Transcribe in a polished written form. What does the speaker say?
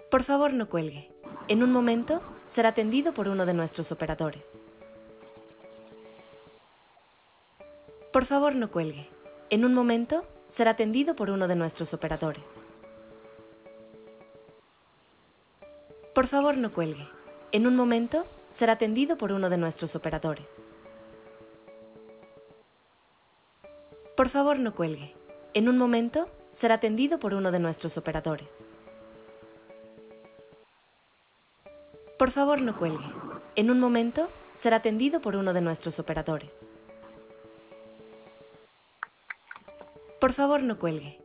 Por favor, no cuelgue. En un momento será atendido por uno de nuestros operadores. Por favor, no cuelgue. En un momento será atendido por uno de nuestros operadores. Por favor, no cuelgue. En un momento será atendido por uno de nuestros operadores. Por favor, no cuelgue. En un momento será atendido por uno de nuestros operadores. Por favor, no cuelgue. En un momento será atendido por uno de nuestros operadores. Por favor, no cuelgue.